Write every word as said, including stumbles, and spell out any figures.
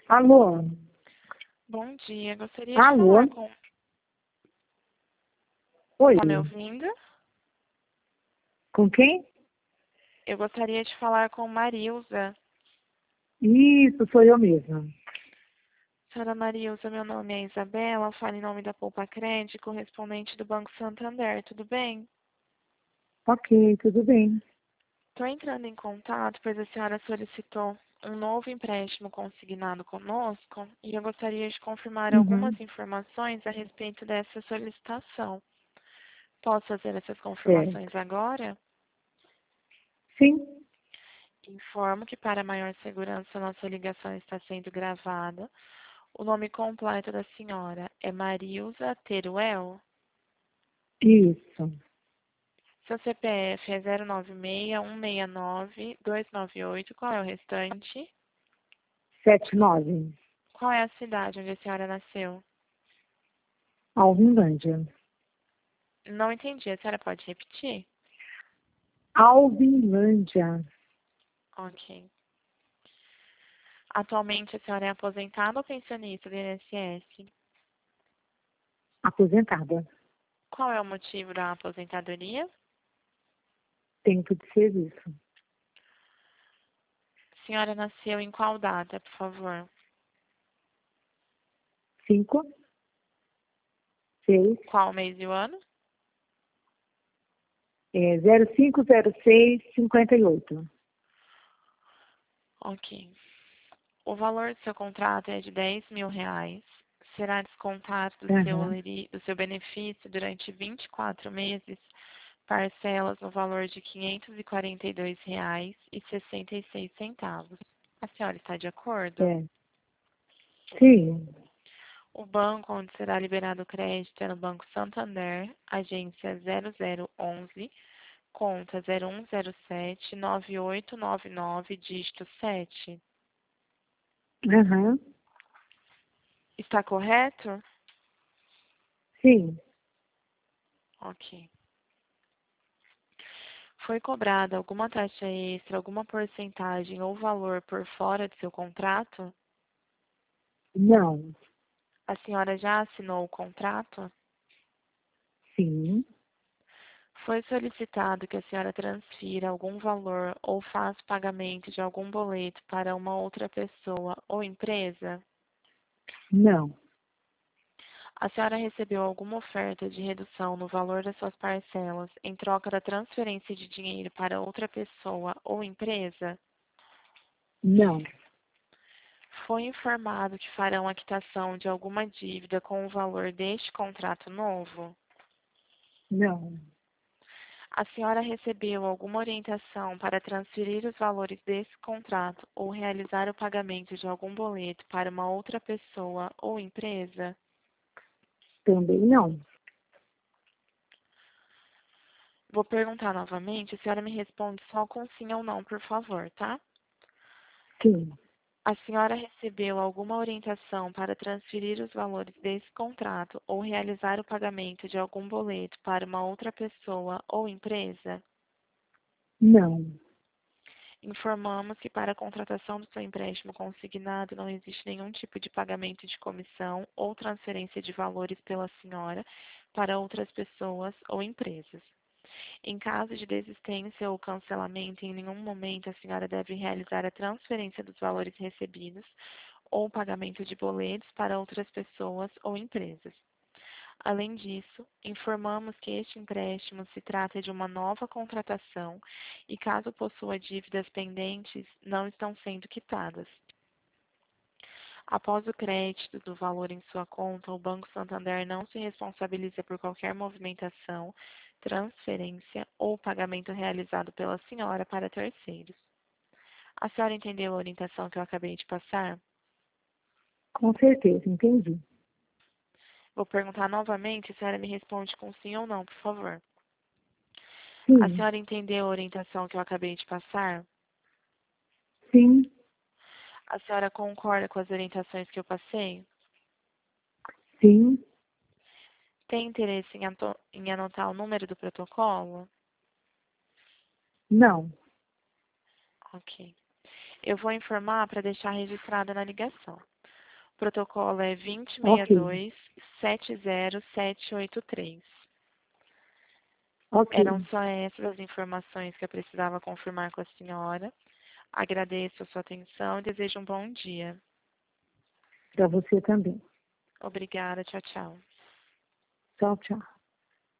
Alô? Bom dia, gostaria de Alô? falar com... Oi, Está me ouvindo? com quem? Eu gostaria de falar com Marilza. Isso, sou eu mesma. Senhora Marilza, meu nome é Isabela, falo em nome da Poupa Crédito, correspondente do Banco Santander, tudo bem? Ok, tudo bem. Estou entrando em contato, pois a senhora solicitou um novo empréstimo consignado conosco e eu gostaria de confirmar Uhum, algumas informações a respeito dessa solicitação. Posso fazer essas confirmações certo. agora? Sim, Informo que, para maior segurança, nossa ligação está sendo gravada. O nome completo da senhora é Marilza Teruel. isso. Seu C P F é zero nove seis, um seis nove, dois nove oito. Qual é o restante? Sete nove. Qual é a cidade onde a senhora nasceu? Alvinlândia. Não entendi. A senhora pode repetir? Alvinlândia. Ok. Atualmente, a senhora é aposentada ou pensionista do I N S S? Aposentada. Qual é o motivo da aposentadoria? Tempo de serviço. A senhora nasceu em qual data, por favor? Cinco, seis, Qual o mês e o ano? é, zero cinco zero seis cinquenta e oito. Ok. O valor do seu contrato é de dez mil reais. Será descontado do seu, Aham, oleri- do seu benefício durante vinte e quatro meses, parcelas no valor de quinhentos e quarenta e dois reais e sessenta e seis centavos. A senhora está de acordo? é. Sim. O banco onde será liberado o crédito é no Banco Santander, agência zero zero onze, conta zero um zero sete, nove oito nove nove, dígito sete. Aham, Está correto? sim. Ok. Foi cobrada alguma taxa extra, alguma porcentagem ou valor por fora do seu contrato? Não. A senhora já assinou o contrato? Sim. Foi solicitado que a senhora transfira algum valor ou faça pagamento de algum boleto para uma outra pessoa ou empresa? Não. A senhora recebeu alguma oferta de redução no valor das suas parcelas em troca da transferência de dinheiro para outra pessoa ou empresa? Não. Foi informado que farão a quitação de alguma dívida com o valor deste contrato novo? Não. A senhora recebeu alguma orientação para transferir os valores desse contrato ou realizar o pagamento de algum boleto para uma outra pessoa ou empresa? Também não. Vou perguntar novamente, a senhora me responde só com sim ou não, por favor, tá? Sim. A senhora recebeu alguma orientação para transferir os valores desse contrato ou realizar o pagamento de algum boleto para uma outra pessoa ou empresa? Não. Informamos que para a contratação do seu empréstimo consignado não existe nenhum tipo de pagamento de comissão ou transferência de valores pela senhora para outras pessoas ou empresas. Em caso de desistência ou cancelamento, em nenhum momento a senhora deve realizar a transferência dos valores recebidos ou pagamento de boletos para outras pessoas ou empresas. Além disso, informamos que este empréstimo se trata de uma nova contratação e, caso possua dívidas pendentes, não estão sendo quitadas. Após o crédito do valor em sua conta, o Banco Santander não se responsabiliza por qualquer movimentação, transferência ou pagamento realizado pela senhora para terceiros. A senhora entendeu a orientação que eu acabei de passar? Com certeza, entendi. Vou perguntar novamente, a senhora me responde com sim ou não, por favor. A Sim. senhora entendeu a orientação que eu acabei de passar? Sim. A senhora concorda com as orientações que eu passei? Sim. Tem interesse em, ato- em anotar o número do protocolo? Não. Ok. Eu vou informar para deixar registrada na ligação. O protocolo é dois zero seis Ok. dois, sete zero sete oito três. Ok. Eram só essas as informações que eu precisava confirmar com a senhora. Agradeço a sua atenção e desejo um bom dia. Para você também. Obrigada, tchau, tchau. Tchau, tchau.